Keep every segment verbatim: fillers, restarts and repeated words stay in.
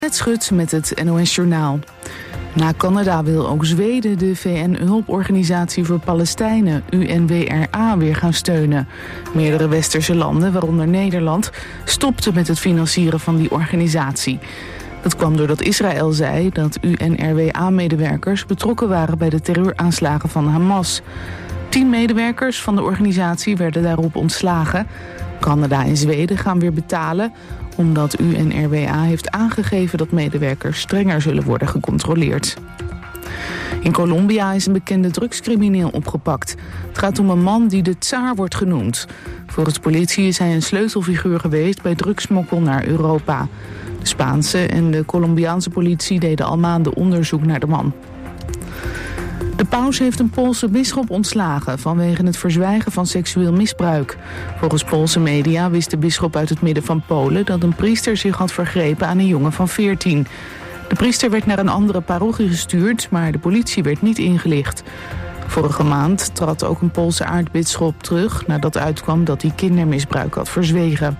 Het Schut met het N O S-journaal. Na Canada wil ook Zweden de V N-hulporganisatie voor Palestijnen, U N W R A, weer gaan steunen. Meerdere westerse landen, waaronder Nederland, stopten met het financieren van die organisatie. Dat kwam doordat Israël zei dat U N R W A-medewerkers betrokken waren bij de terreuraanslagen van Hamas. Tien medewerkers van de organisatie werden daarop ontslagen. Canada en Zweden gaan weer betalen, omdat U N R W A heeft aangegeven dat medewerkers strenger zullen worden gecontroleerd. In Colombia is een bekende drugscrimineel opgepakt. Het gaat om een man die de Tsaar wordt genoemd. Volgens politie is hij een sleutelfiguur geweest bij drugssmokkel naar Europa. De Spaanse en de Colombiaanse politie deden al maanden onderzoek naar de man. De paus heeft een Poolse bisschop ontslagen vanwege het verzwijgen van seksueel misbruik. Volgens Poolse media wist de bisschop uit het midden van Polen dat een priester zich had vergrepen aan een jongen van veertien. De priester werd naar een andere parochie gestuurd, maar de politie werd niet ingelicht. Vorige maand trad ook een Poolse aartsbisschop terug nadat uitkwam dat hij kindermisbruik had verzwegen.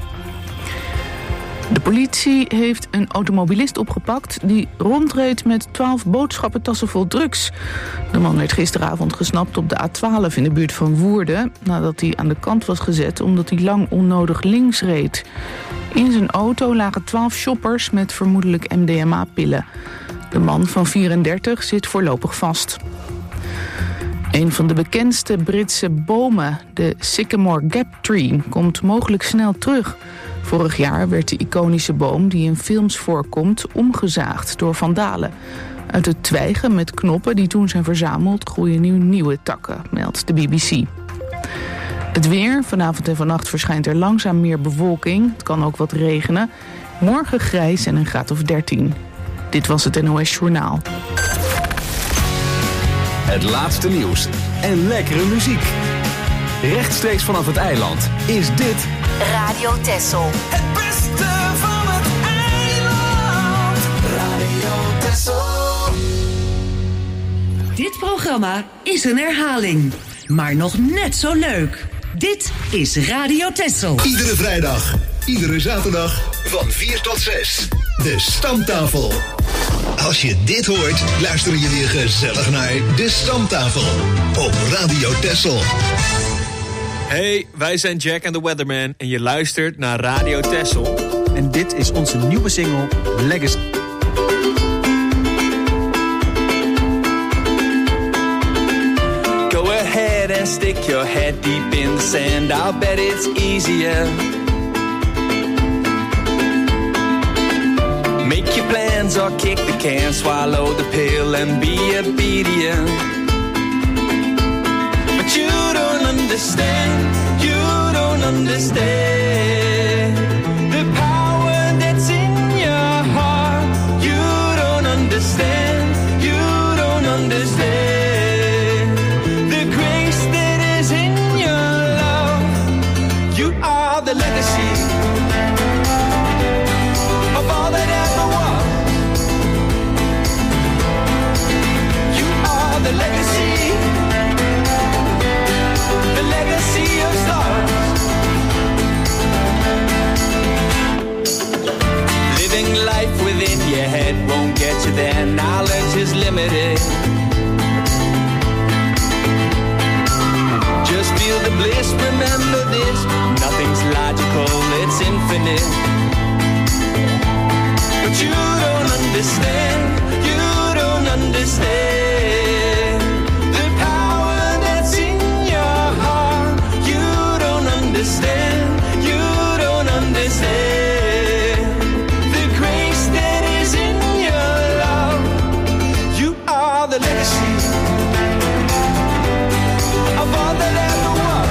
De politie heeft een automobilist opgepakt die rondreed met twaalf boodschappentassen vol drugs. De man werd gisteravond gesnapt op de A twaalf in de buurt van Woerden, nadat hij aan de kant was gezet omdat hij lang onnodig links reed. In zijn auto lagen twaalf shoppers met vermoedelijk M D M A-pillen. De man van vierendertig zit voorlopig vast. Een van de bekendste Britse bomen, de Sycamore Gap Tree, komt mogelijk snel terug. Vorig jaar werd de iconische boom die in films voorkomt omgezaagd door vandalen. Uit de twijgen met knoppen die toen zijn verzameld groeien nu nieuwe takken, meldt de B B C. Het weer, vanavond en vannacht verschijnt er langzaam meer bewolking. Het kan ook wat regenen. Morgen grijs en een graad of dertien. Dit was het N O S-journaal. Het laatste nieuws en lekkere muziek. Rechtstreeks vanaf het eiland is dit Radio Texel. Het beste van het eiland. Radio Texel. Dit programma is een herhaling, maar nog net zo leuk. Dit is Radio Texel. Iedere vrijdag, iedere zaterdag van vier tot zes. De Stamtafel. Als je dit hoort, luister je weer gezellig naar De Stamtafel op Radio Texel. Hey, wij zijn Jack and the Weatherman en je luistert naar Radio Texel. En dit is onze nieuwe single Legacy. Go ahead and stick your head deep in the sand. I'll bet it's easier. Make your plans or kick the can. Swallow the pill and be obedient. But you don't understand, you don't understand the power that's in your heart. You don't understand, you don't understand the grace that is in your love. You are the legacy of all that ever was. You are the legacy, the legacy of stars. Living life within your head won't get you there. Knowledge is limited. Just feel the bliss, remember this. Nothing's logical, it's infinite. But you don't understand, you don't understand the power that's in your heart. You don't understand, you don't understand the grace that is in your love. You are the legacy of all that ever was.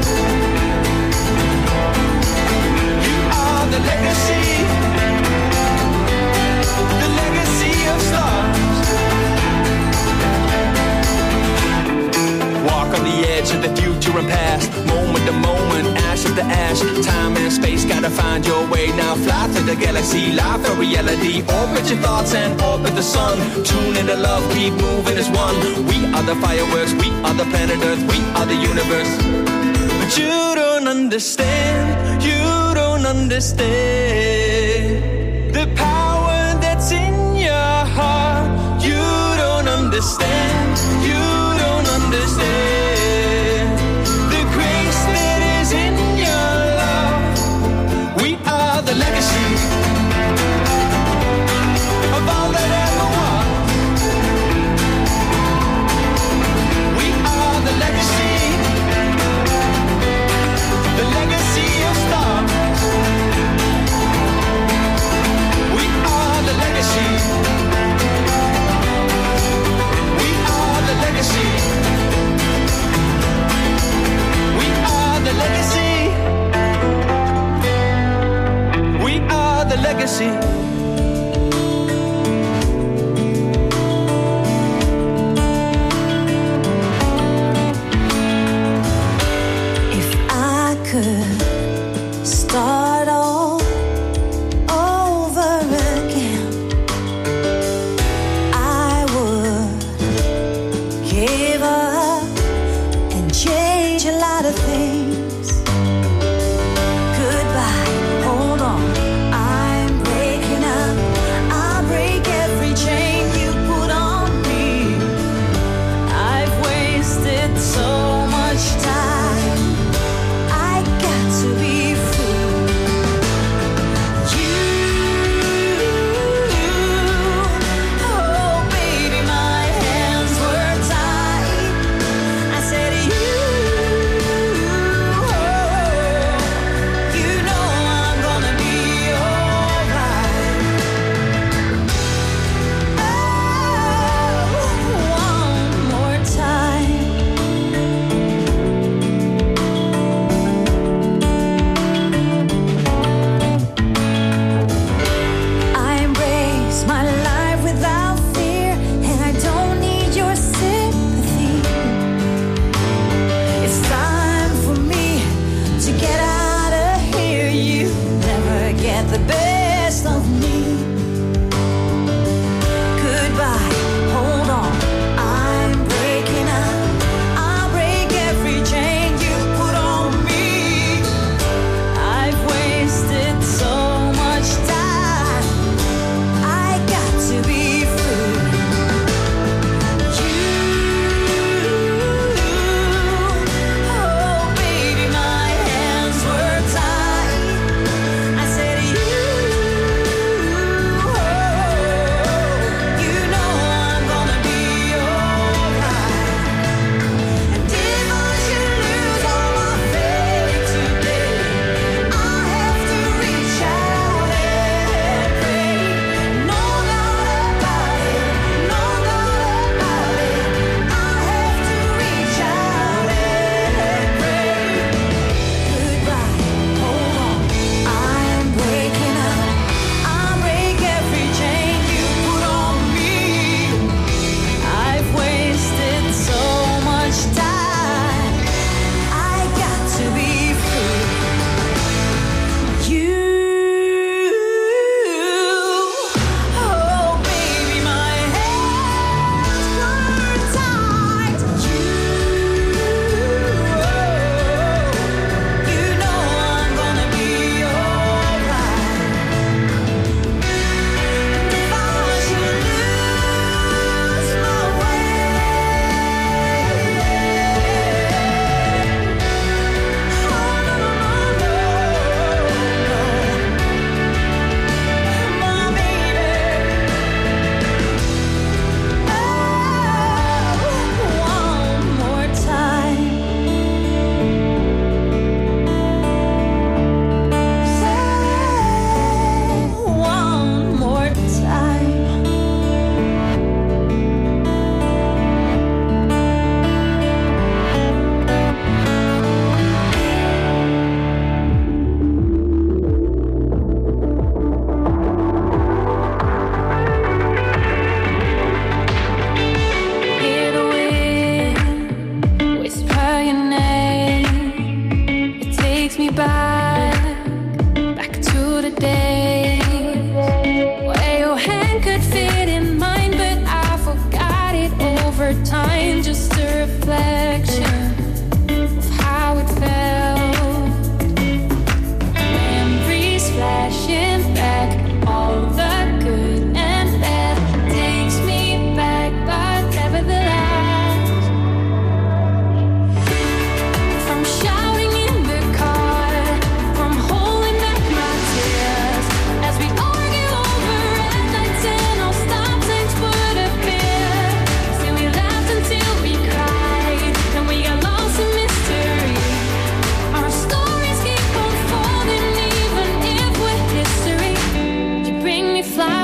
You are the legacy, the legacy of stars. Walk on the edge of the future and past, moment to moment, ash of the ash. Time and space, gotta find your way. Now fly through the galaxy, life a reality. Orbit your thoughts and orbit the sun. Tune into love, keep moving as one. We are the fireworks, we are the planet Earth, we are the universe. But you don't understand, you don't understand the power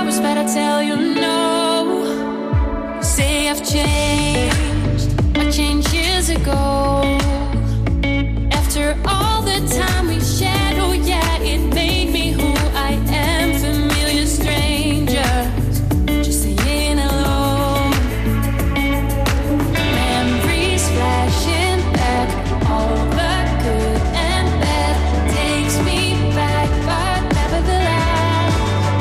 flowers, but I tell you no. Say I've changed, I changed years ago. After all the time we shared, oh yeah, it made me who I am. Familiar strangers, just saying hello. Memories flashing back, all the good and bad takes me back, but nevertheless.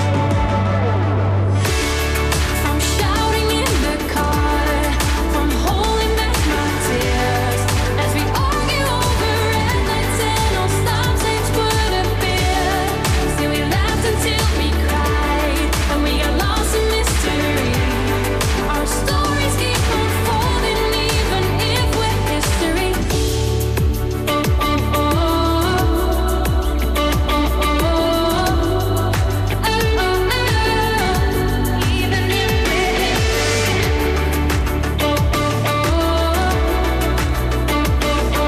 From shouting in the car, from holding back my tears, as we argue over red lights and all stop signs put a beer. See, we laughed until we cried, and we got lost in mystery. Our stories keep unfolding, even if we're history. Oh, oh, oh, oh, oh, oh, oh, even if we're history. Oh, oh, oh, oh, oh,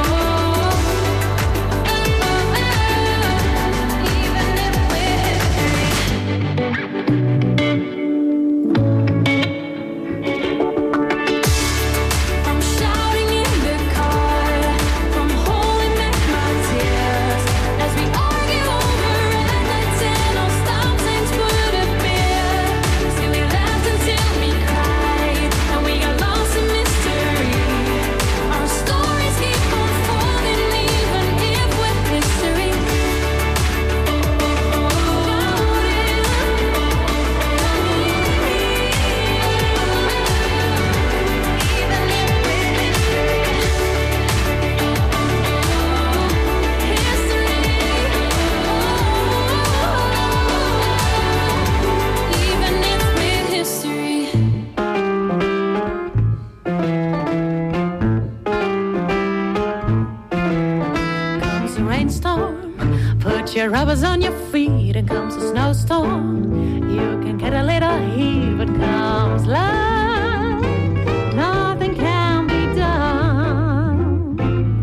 even if we're From shouting in the car, from holding back my tears, as we argue over red lights and all stop signs put a beer. See, we laughed until we cried, and we got lost in mystery. Our stories keep unfolding, even if we're history. Even if we're history. Comes a rainstorm, put your rubbers on your feet, and comes a snowstorm. You can get a little heat, but comes love, nothing can be done.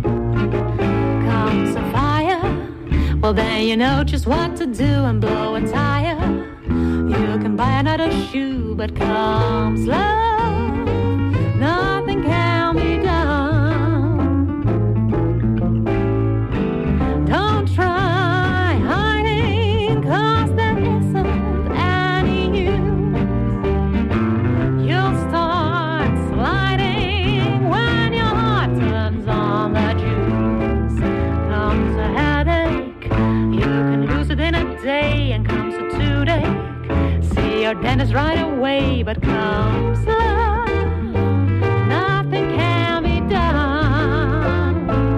Comes a fire, well then you know just what to do and blow a tire. You can buy another shoe, but comes love, nothing can be done. Don't try hiding, 'cause there isn't any use. You'll start sliding when your heart turns on the juice. Comes a headache, you can lose it in a day, and comes a toothache. See your dentist right away, but comes love, nothing can be done.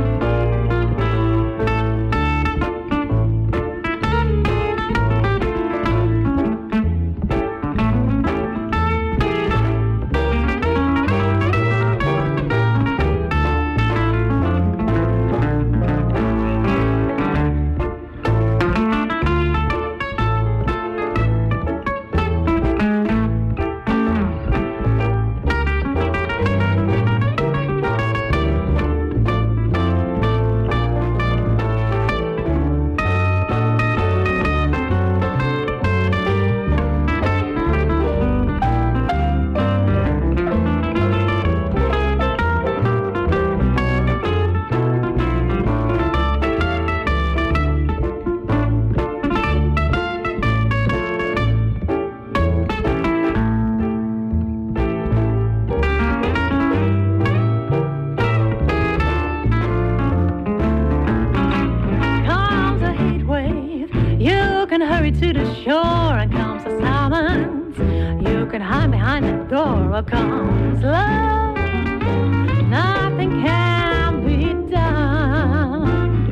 Comes a heat wave, you can hurry to the shore, and comes a summons. You can hide behind the door, or comes love, nothing can be done.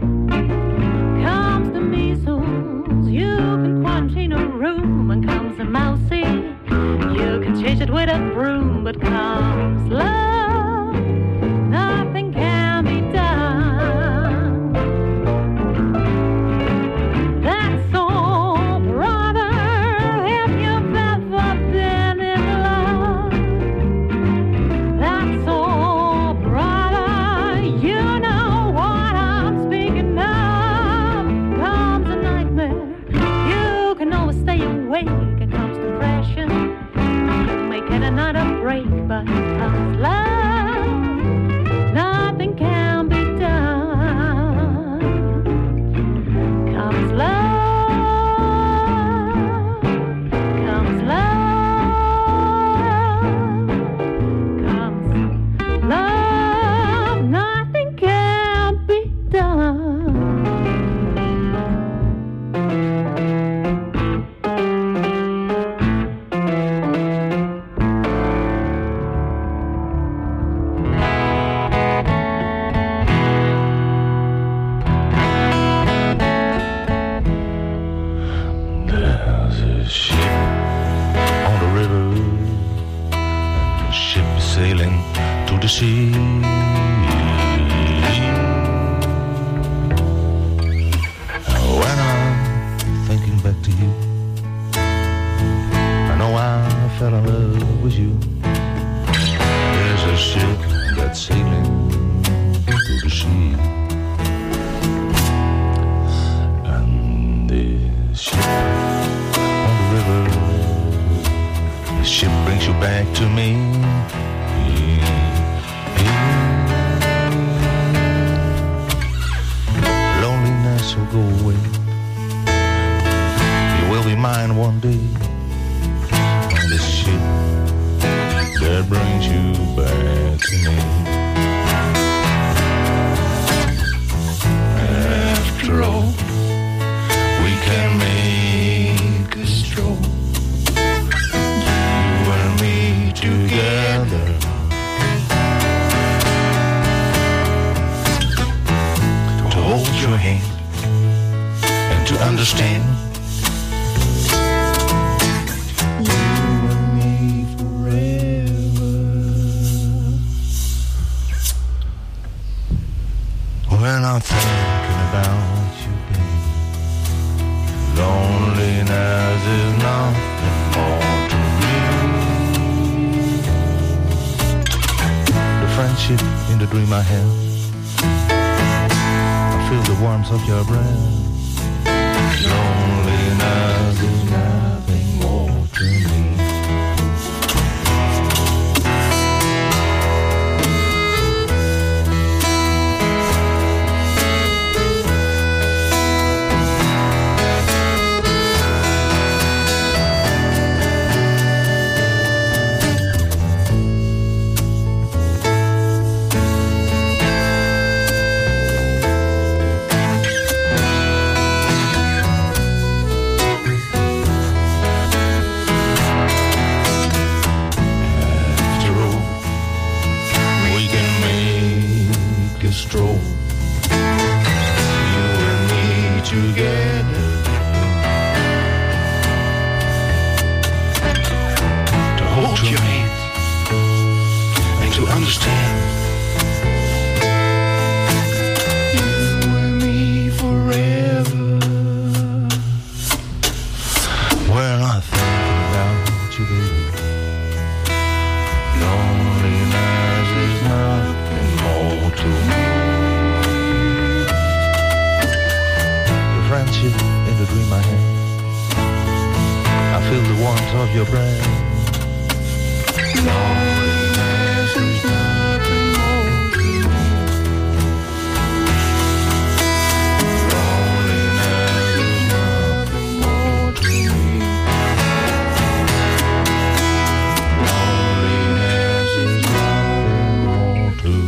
Comes the measles, you can quarantine a room, and comes a mousey, you can chase it with a broom, but comes love, nothing can be done. That's all, brother, if you've ever been in love. That's all, brother, you know what I'm speaking of. Comes a nightmare, you can always stay awake. It comes to prayer, not a break, but comes love, nothing can be done. Comes love, comes love, comes love, nothing can be done. There's a ship on the river, and the ship is sailing to the sea. When I'm thinking back to you, I know I fell in love with you. There's a ship that's sailing to the sea, and this ship on the river, the ship brings you back to me. Loneliness will go away. You will be mine one day. On this ship that brings you back to me. After all, we can make a stroll, you and me together. To hold your hand and to understand. You and me forever. When I'm thinking about you, babe, loneliness is nothing more to me. The friendship in the dream I have, I feel the warmth of your breath. Loneliness is nothing more to me. After all, we can make a stroll, you and me together. To hold your hand and to understand. You and me forever. When I think about you, baby, loneliness is nothing more to me. The friendship in the dream I have, I feel the warmth of your breath. Loneliness is nothing more to me. Loneliness is nothing more to me. Loneliness is nothing more to me.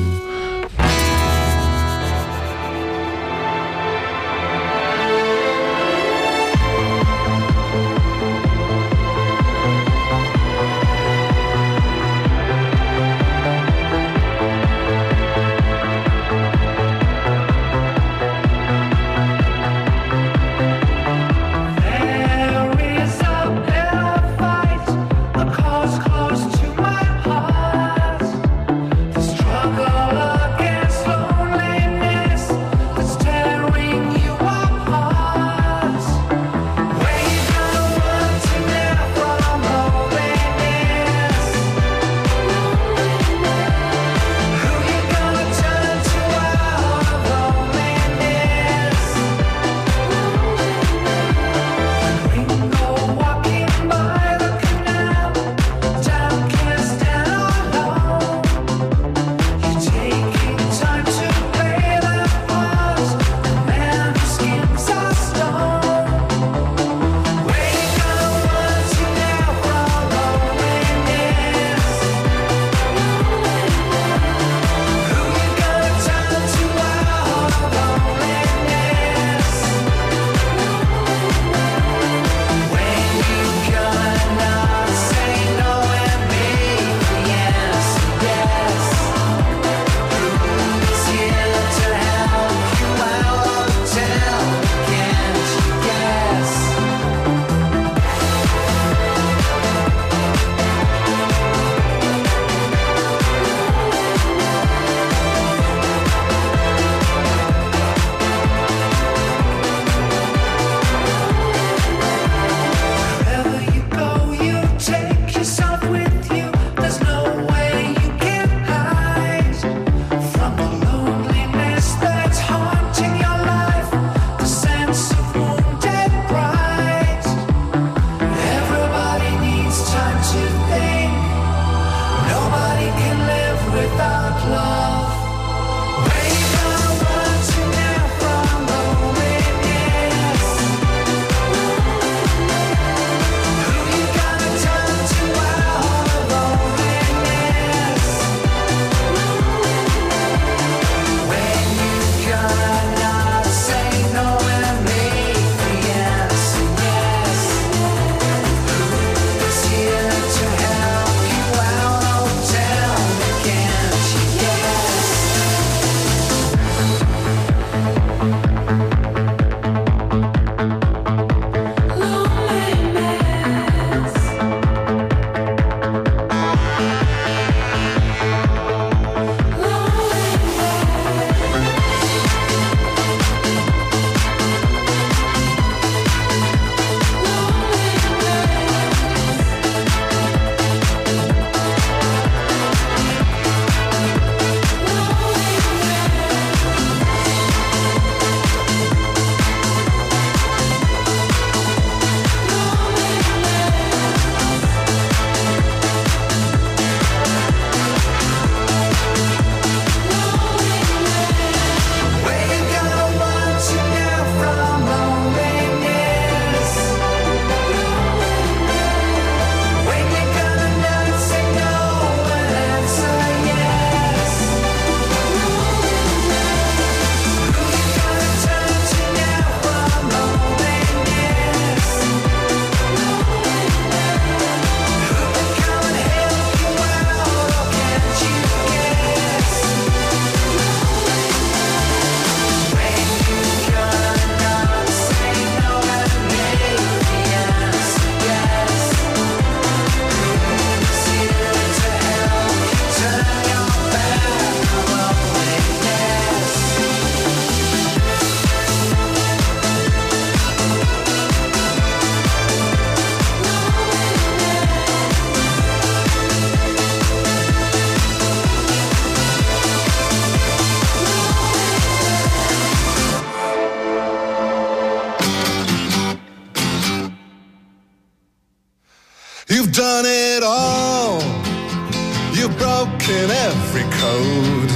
You've done it all. You've broken every code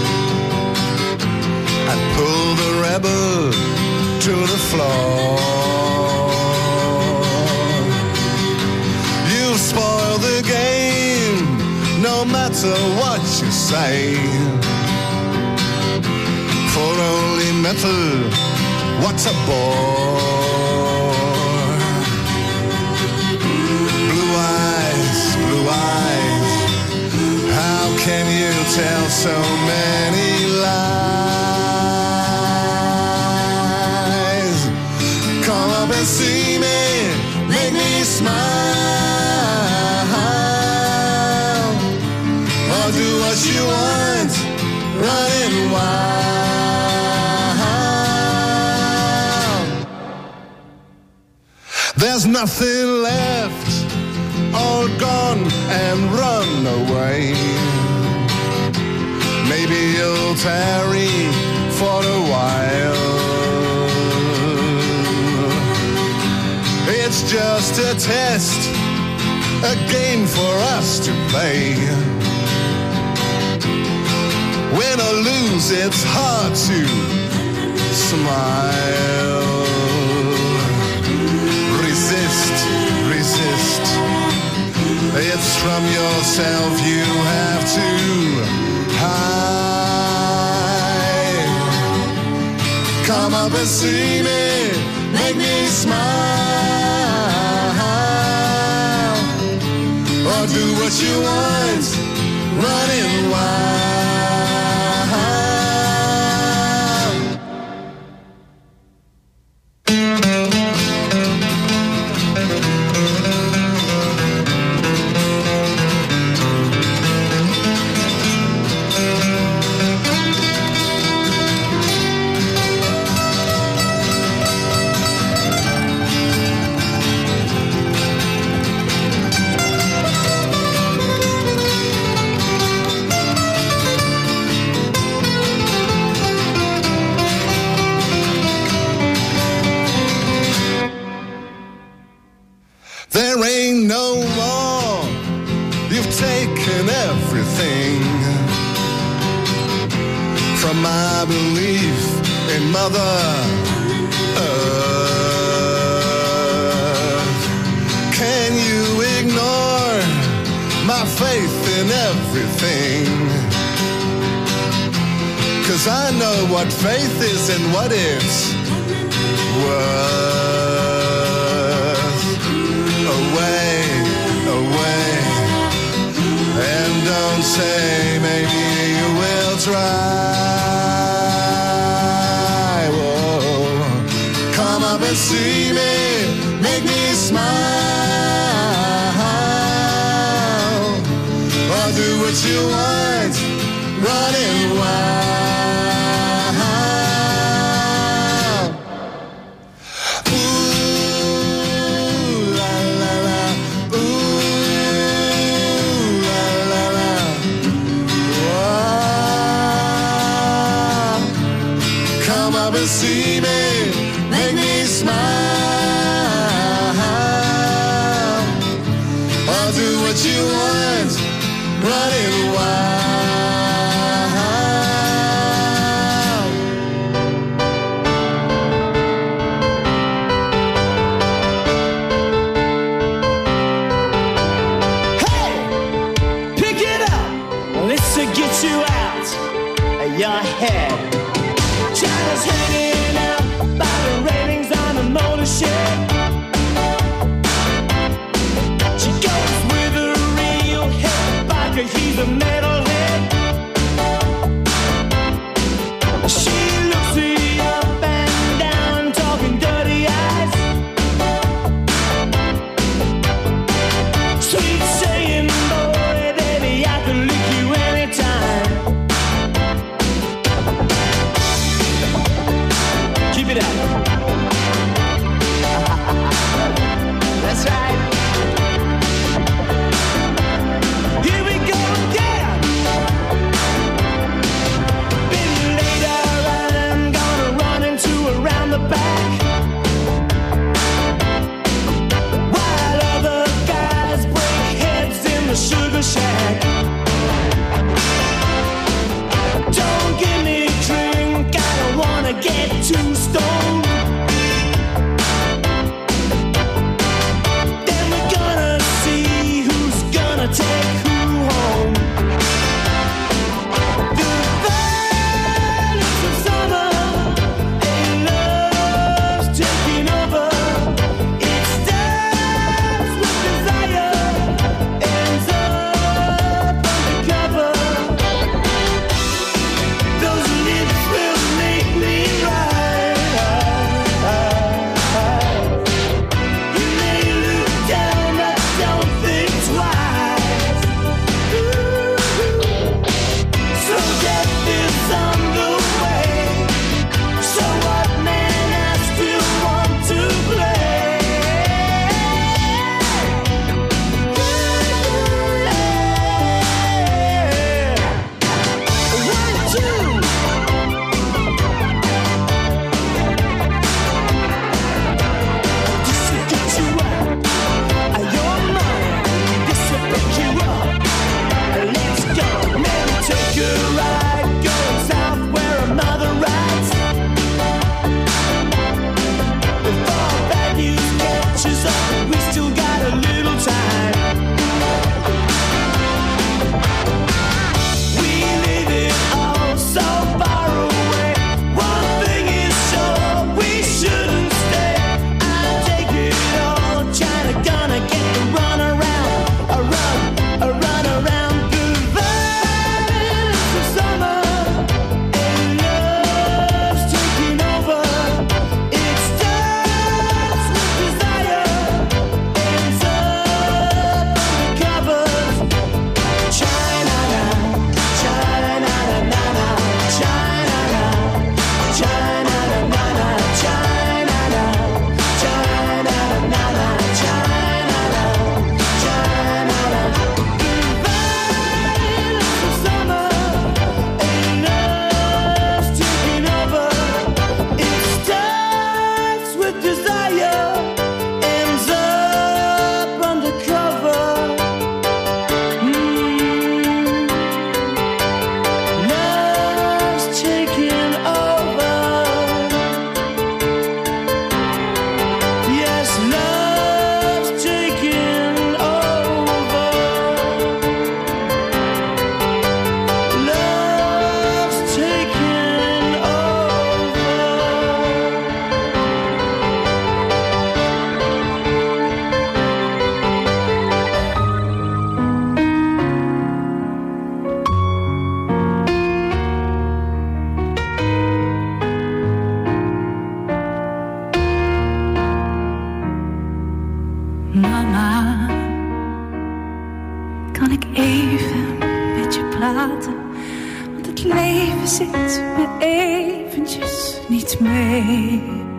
and pulled the rebel to the floor. You've spoiled the game, no matter what you say. For only metal, what a bore. Blue eyes, blue eyes, how can you tell so many lies? Come up and see me, make me smile, or do what you want, running wild. There's nothing left, all gone and run away. Maybe you'll tarry for a while. It's just a test, a game for us to play. Win or lose, it's hard to smile. Resist, resist. It's from yourself you have to hide. Come up and see me, make me smile, or do what you want, running wild. My belief in Mother Earth. Can you ignore my faith in everything? 'Cause I know what faith is and what it's worth. Away, away, and don't say maybe you will try. See me, make me smile, or do what you want, running wild. Ooh, la la la, ooh, la la la. Whoa. Come up and see me, make me smile, or do what you want, running wild. Hey, pick it up, this will get you out of your head. China's hanging out by the railings on the motor ship. She goes with a real head biker, he's a metalhead. She looks me up and down, talking dirty eyes. Sweet saying, boy, baby, I can lick you anytime. kan ik even met je praten? Want het leven zit me eventjes niet mee.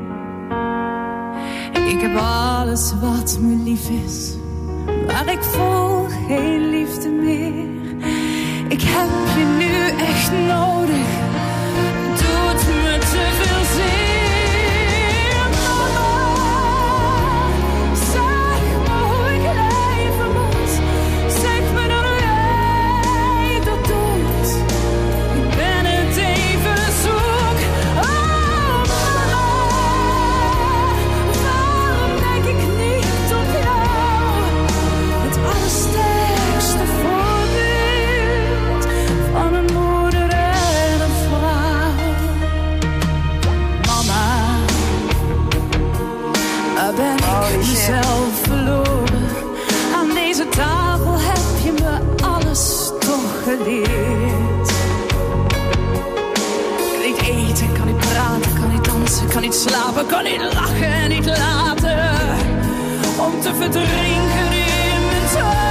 Ik heb alles wat me lief is, maar ik voel geen liefde meer. Ik heb je nu echt nodig, het doet me te veel zeer. Zelf verloren. Aan deze tafel heb je me alles toch geleerd. Kan niet eten, kan niet praten, kan niet dansen, kan niet slapen, kan niet lachen en niet laten. Om te verdrinken in mijn tuin.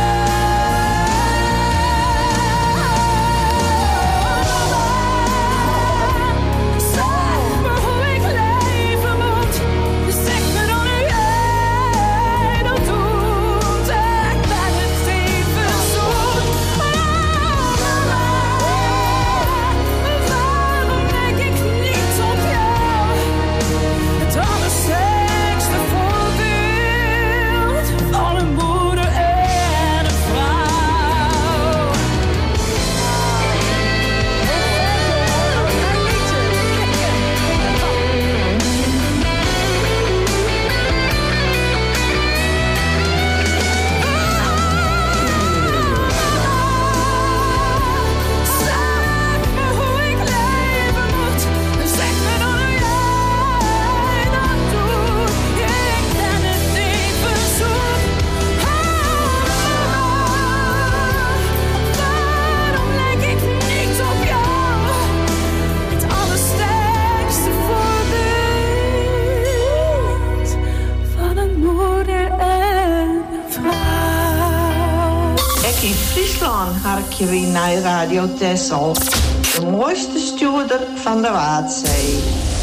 Je weer naar Radio Texel, de mooiste stuurder van de Waadzee.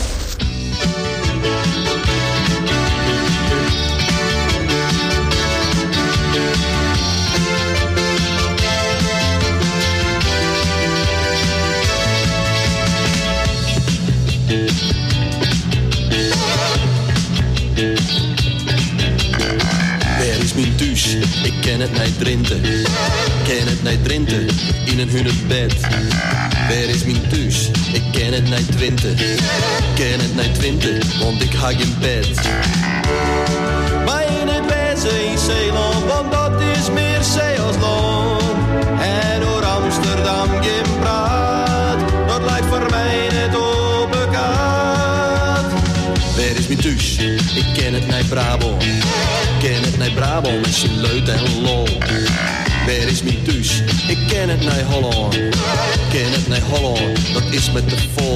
Waar is mijn thuis? Ik ken het niet Drenthe. Ken het niet Drenthe, in een hunebed. Waar is mijn thuis? Ik ken het niet Twente. Ken het niet Twente, want ik hang in bed. Maar in het wezen in Zeeland, want dat is meer zee als land. En door Amsterdam geen praat, dat lijkt voor mij net op elkaar. Waar is mijn thuis? Ik ken het niet Brabant. Ken het niet Brabant, met zijn leut en lol. Waar is mijn thuis? Ik ken het niet Holland. Ken het niet Holland, dat is met de vol.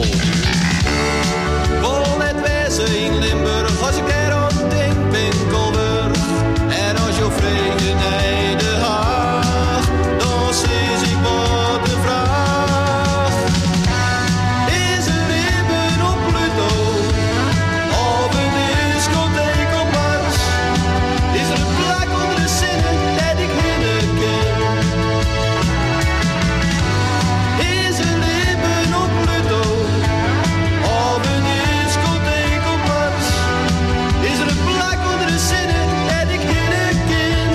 Vol net wezen in Limburg, als ik erom denk, Winkelburg. En als je vrede naar de Haag, dan zie ik wat de vraag. Is er ribben op Pluto? Of een discotheek op Mars? Is er een plek onder de zinnen dat ik hinnen ken? Is er ribben op Pluto? Of een discotheek op Mars? Is er een plek onder de zinnen dat ik hinnen ken?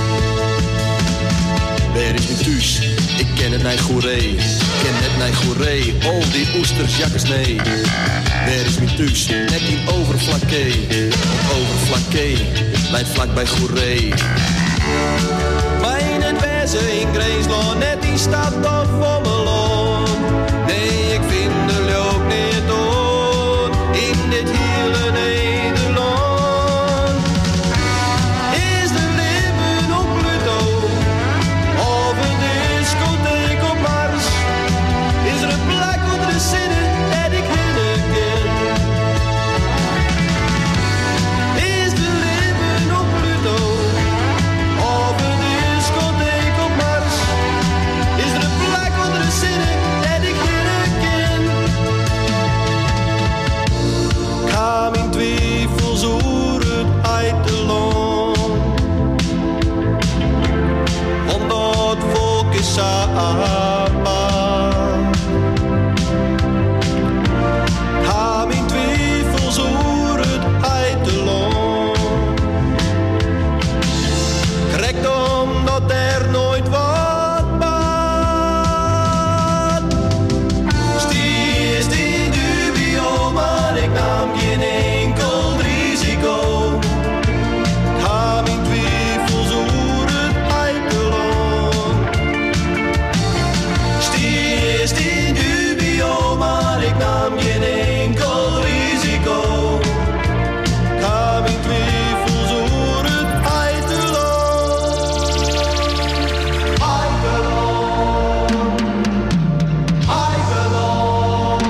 Waar is mijn thuis? Ik ken het niet Goeree. Ken het niet Goeree. Al die oesters, jakkers, nee. Waar is mijn thuis? Net in Overflakke. Overflakke, lijkt vlak bij Goeree. Maar in het wezen in Greensland, net in stad of Ommeland. Nee, ik vind er ook niet door in dit hele Nederland. Is de Libben op Pluto? Of een discotheek op Mars? Is er een plek onder de zinnen dat ik hinnen ken? Is de Libben op Pluto? Of een discotheek op sapa. Ha mijn twijfels oer het uiterland. Krekt omdat er nooit wat baat. Stie is die dubio, maar ik nam geen enkel risico. Ha mijn twijfels oer het uiterland. Stie is die dubio, maar ik nam geen enkel risico. Ha mijn twijfels oer het uiterland. Uiterland. Uiterland.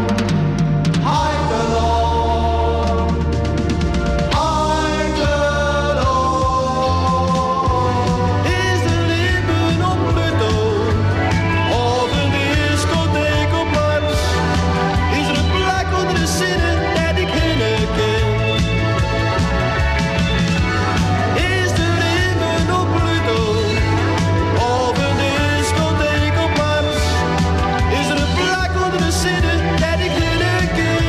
Uiterland. Uiterland. Is de lippen op mijn toon, of een discotheek op Mars? Is er een plek onder de zinnen dat ik hinnen ken? Is de lippen op Pluto, of een discotheek op Mars? Is er een plek onder de zinnen dat ik hinnen ken?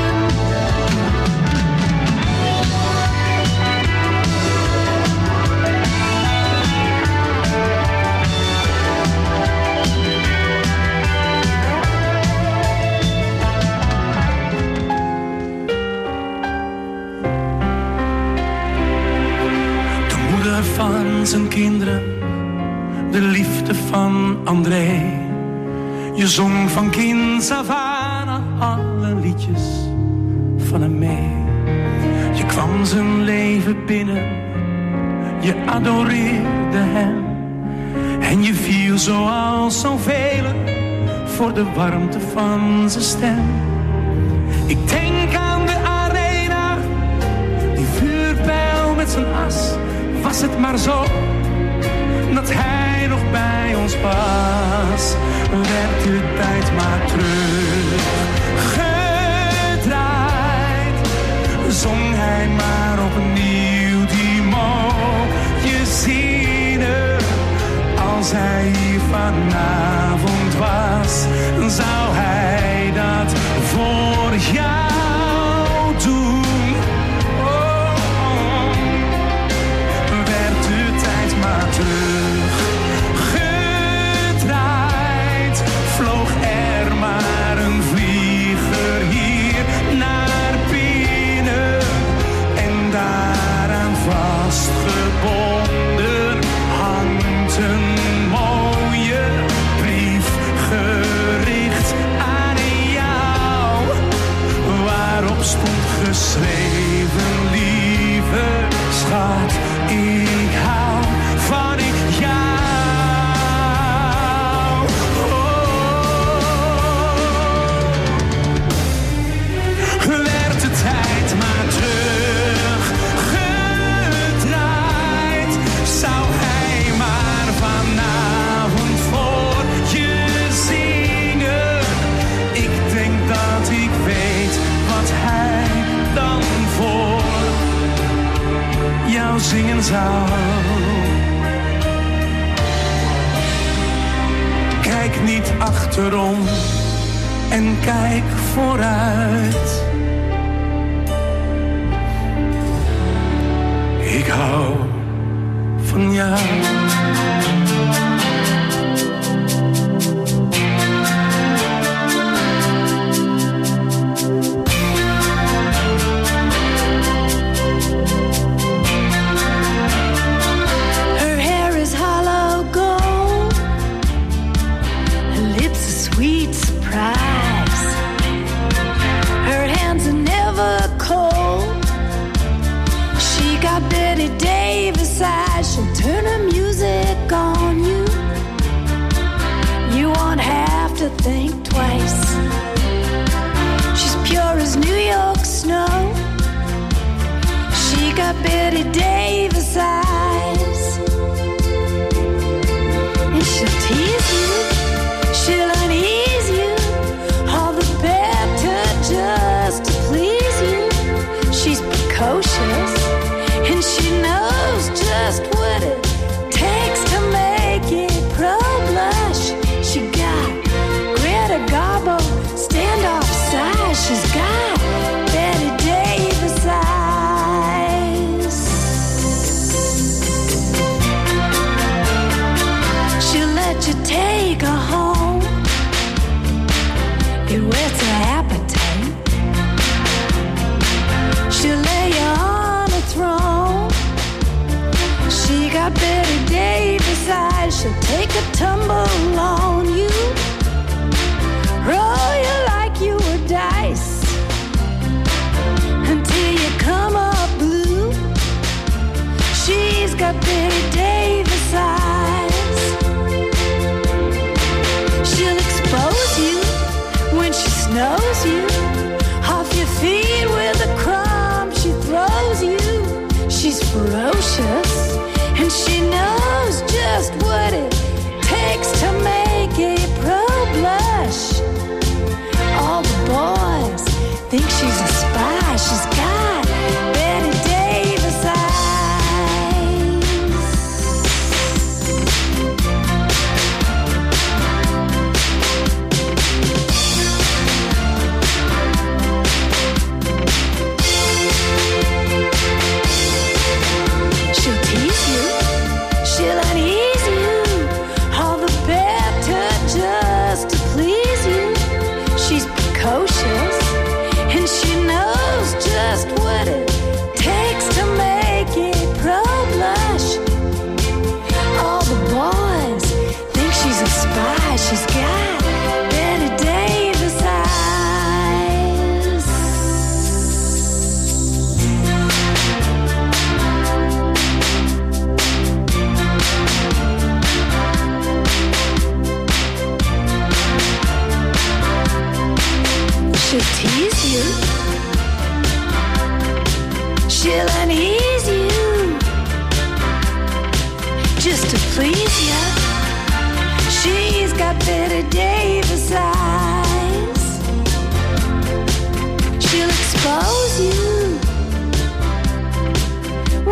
De moeder van zijn kinderen, de liefde van André. Je zong van kinds af aan alle liedjes van hem mee. Je kwam zijn leven binnen, je adoreerde hem. En je viel zoals zoveel voor de warmte van zijn stem. Ik denk aan de arena, die vuurpijl met zijn as. Was het maar zo dat hij nog bij ons was, werd de tijd maar teruggedraaid. Zong hij maar opnieuw die mooie zinnen. Als hij hier vanavond was, zou hij dat voor jou doen. Maar teruggedraaid, vloog er maar een vlieger hier naar binnen. En daaraan vastgebonden hangt een mooie brief gericht aan jou. Waarop stond geschreven, lieve schat, ik hou van jou. Oh. Werd de tijd maar teruggedraaid, zou hij maar vanavond voor je zingen. Ik denk dat ik weet wat hij dan voor jou zingen zou. Kijk niet achterom en kijk vooruit. Ik hou van jou. Her hair is hollow gold, her lips a sweet surprise. Her hands are never cold. She got Betty Davis eyes. She'll turn her music on you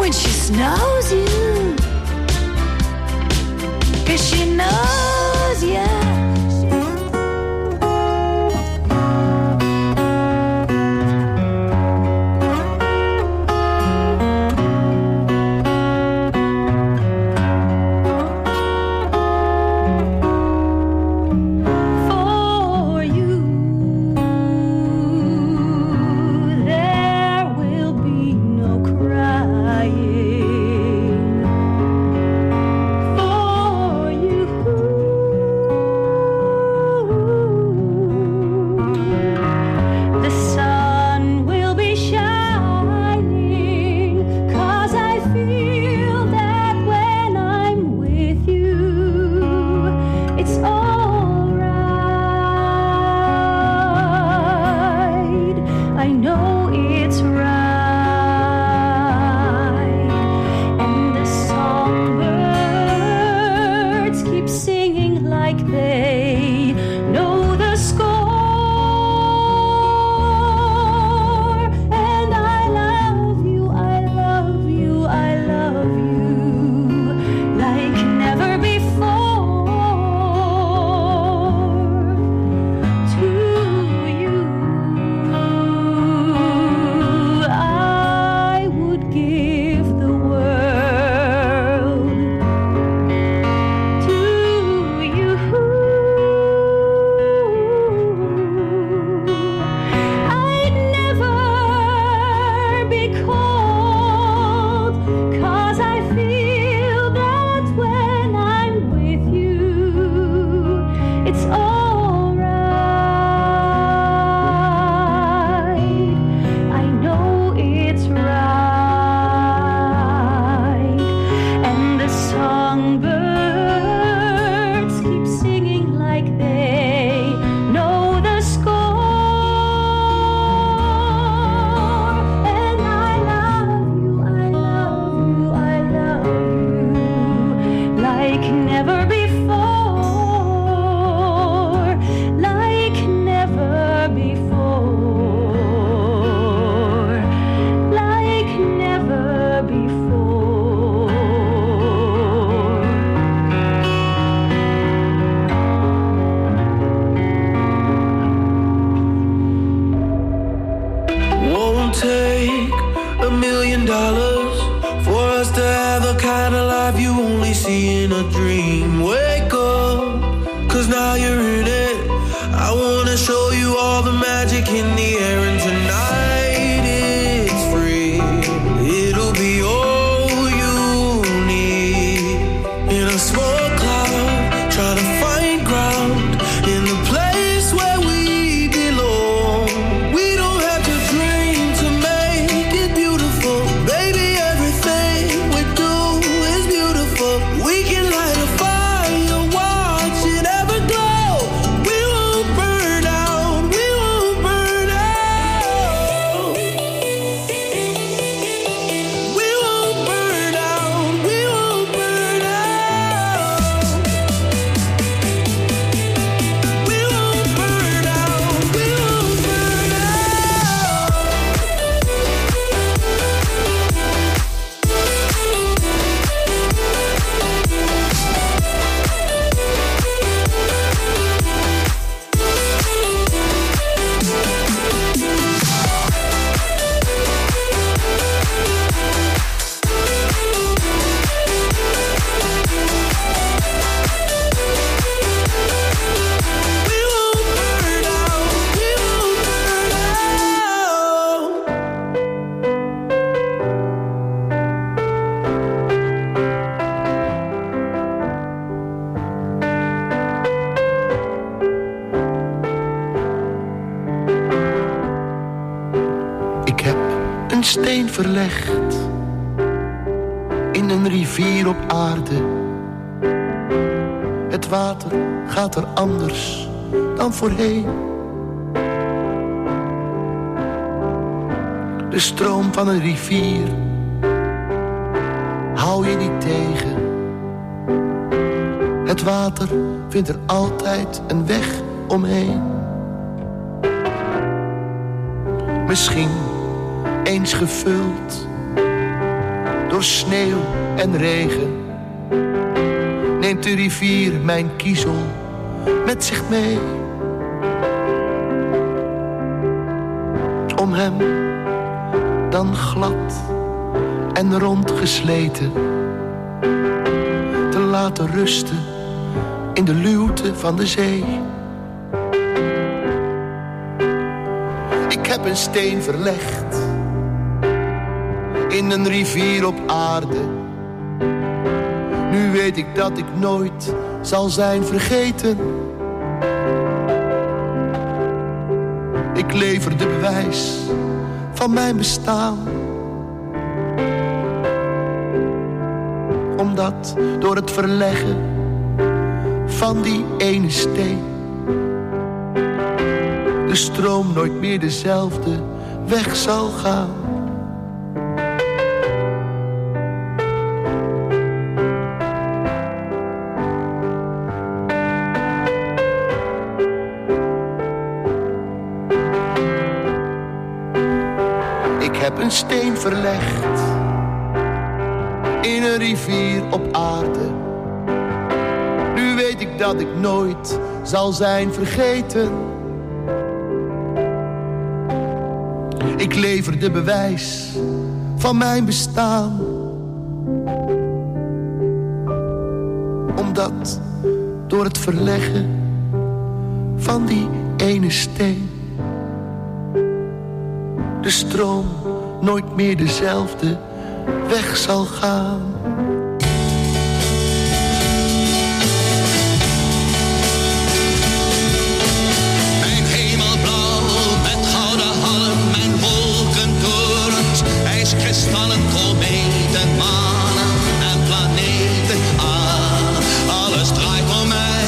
when she snows you, 'cause she knows you. Steen verlegd in een rivier op aarde. Het water gaat er anders dan voorheen. De stroom van een rivier hou je niet tegen. Het water vindt er altijd een weg omheen. Misschien eens gevuld door sneeuw en regen, neemt de rivier mijn kiezel met zich mee. Om hem dan glad en rondgesleten te laten rusten in de luwte van de zee. Ik heb een steen verlegd in een rivier op aarde. Nu weet ik dat ik nooit zal zijn vergeten. Ik lever de bewijs van mijn bestaan, omdat door het verleggen van die ene steen de stroom nooit meer dezelfde weg zal gaan. Ik heb een steen verlegd in een rivier op aarde. Nu weet ik dat ik nooit zal zijn vergeten. Ik lever de bewijs van mijn bestaan, omdat door het verleggen van die ene steen de stroom nooit meer dezelfde weg zal gaan. Mijn hemelblauw met gouden halm, mijn wolkentorens, ijskristallen, kometen, manen en planeten. Ah, alles draait om mij.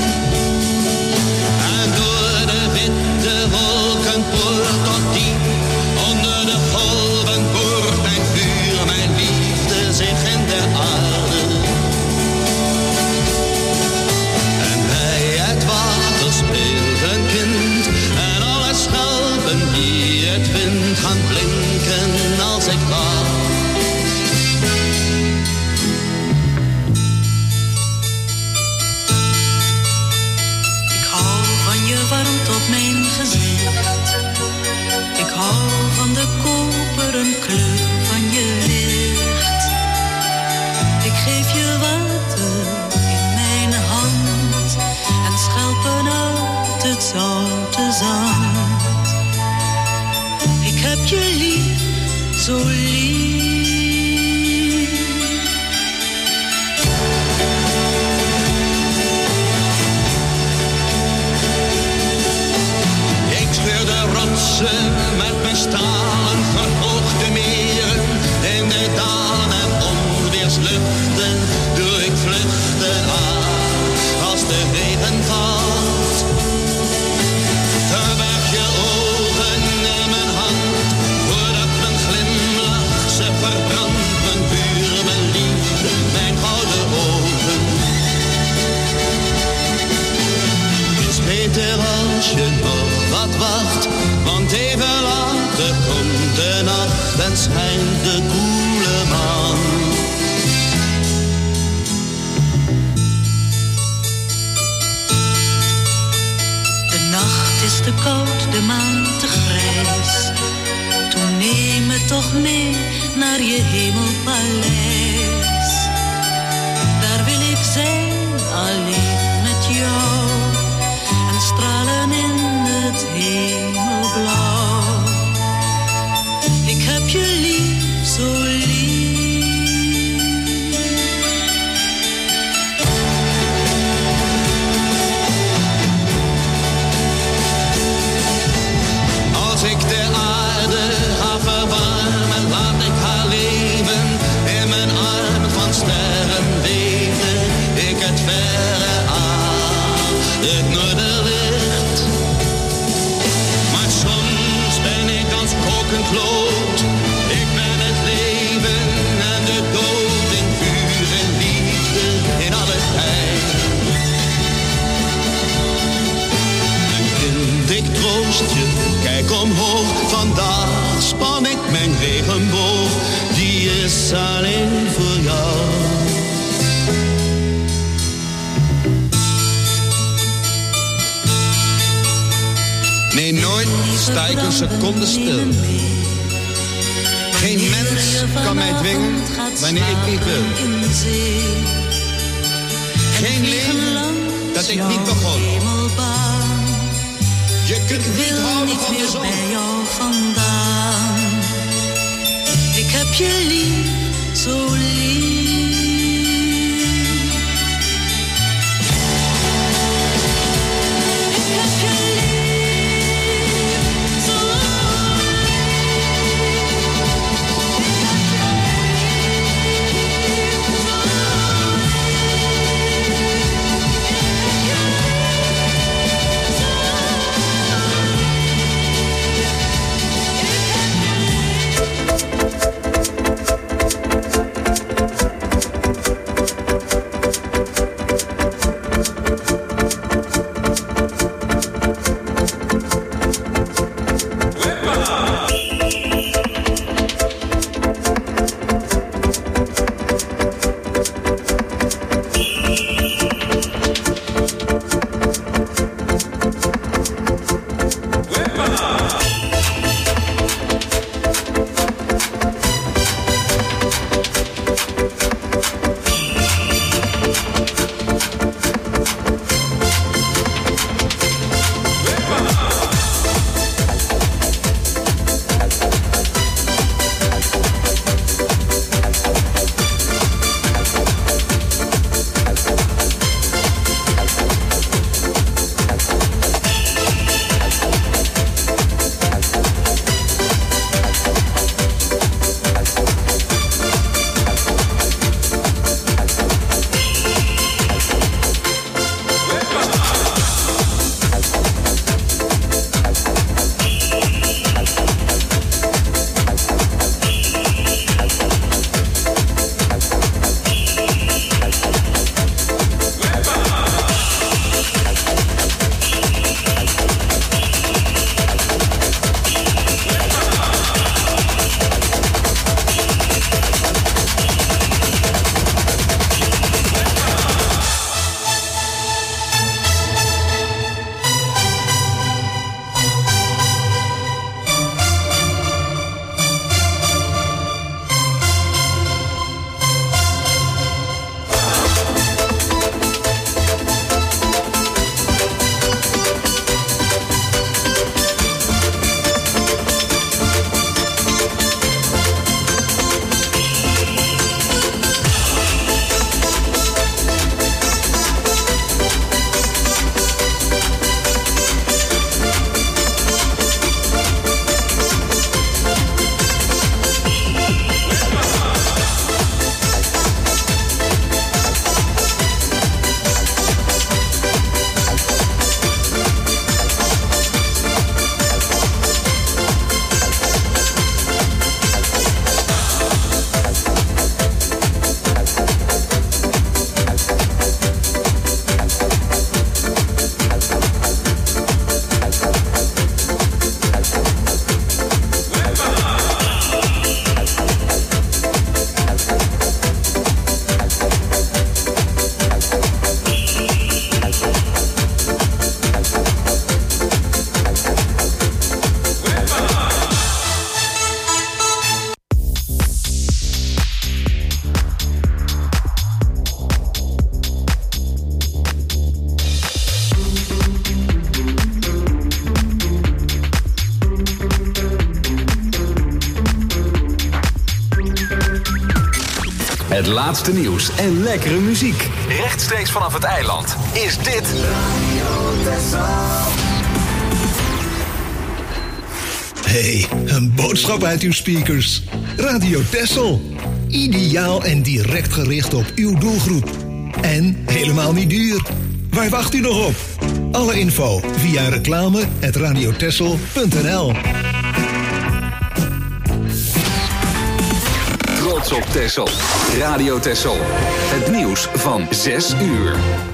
En door de witte wolkenpoort tot diep onder de golven boort mijn vuur, mijn liefde zich in de aarde. En bij het water speelt een kind en alle schelpen die het wind gaan blinken als ik lach. Ik hou van je warmte op mijn gezicht. Ik hou van de koperen kleur van je licht. Ik geef je water in mijn hand en schelpen uit het zoute zand. Ik heb je lief, zo lief. Ik scheur de rotsen met mijn stalen verhoogde meren. In de dalen en onweersluchten doe ik vluchten aan. Als de regen valt, verberg je ogen in mijn hand. Voordat mijn glimlach ze verbrandt, mijn vuur, mijn liefde, mijn gouden ogen. Het is beter als je nog wat wacht, want even later komt de nacht en schijnt de koele maan. De nacht is te koud, de maan te grijs. Toen neem me toch mee naar je hemelpaleis. Daar wil ik zijn, alleen met jou, en stralen in het hemelblauw. Ik heb je lief, zo lief. Als ik de aarde ga verwarmen, laat ik haar leven in mijn armen van sterren weten. Ik borstje, kijk omhoog. Vandaag span ik mijn regenboog, die is alleen voor jou. Nee, nooit sta ik een seconde stil. Geen mens kan mij dwingen wanneer ik niet wil. Geen leven dat ik niet begon. Je kunt niet houden van de zon. Bij jou vandaan. Ik heb je lief, zo lief. Ik heb je lief, zo Het laatste nieuws en lekkere muziek. Rechtstreeks vanaf het eiland is dit... Hey, een boodschap uit uw speakers. Radio Texel. Ideaal en direct gericht op uw doelgroep. En helemaal niet duur. Waar wacht u nog op? Alle info via reclame at radiotexel punt n l. Trots op Texel. Radio Texel. Het nieuws van zes uur.